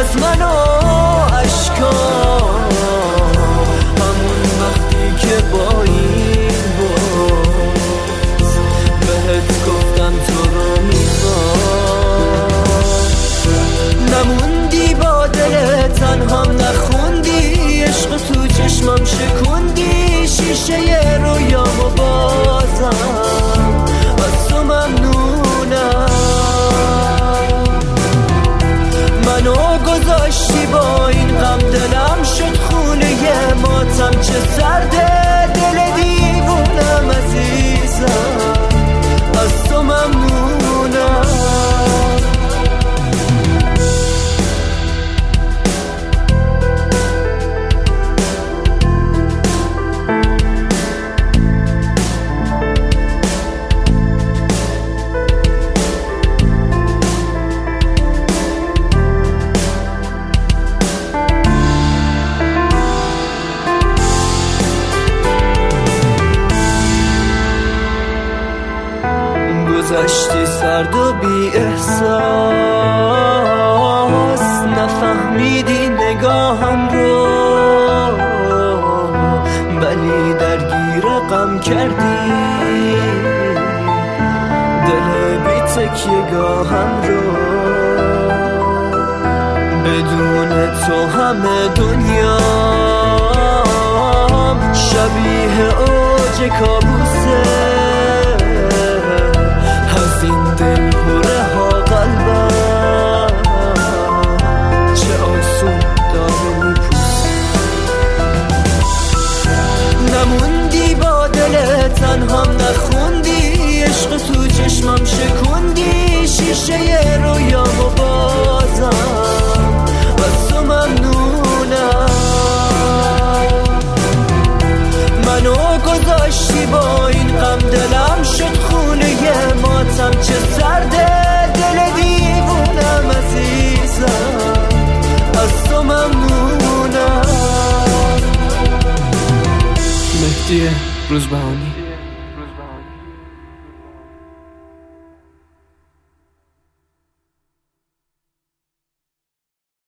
از من و اشکام، همون وقتی که با این باز بهت گفتم تو رو میخوام. نموندی با دل تنهام، نخوندی عشق تو چشمم شکوندی شیشه رویامو بازم از تو ممنونم. منو گذاشتی با این غم، دلم شد خونه ماتم، چه سرده دل دیوونم عزیزم از تو ممنونم. گذشتی سرد و بی احساس، نفهمیدی نگاهم رو، ولی درگیر غم کردی دل بی تکیه گاهم رو. بدون تو همه دنیام شبیه اوج کابوسه، این دل پره ها قلبم چه آسون داره میپوسه. نموندی با دل تنهام، نخوندی عشق تو چشمم شکوندی شیشه رویامو بازم از تو ممنونم. منو گذاشتی با این غم، دلم شد خونه ماتم، چه سرده دل دیوونم عزیزم از تو ممنونم. مهدی روزبهانی.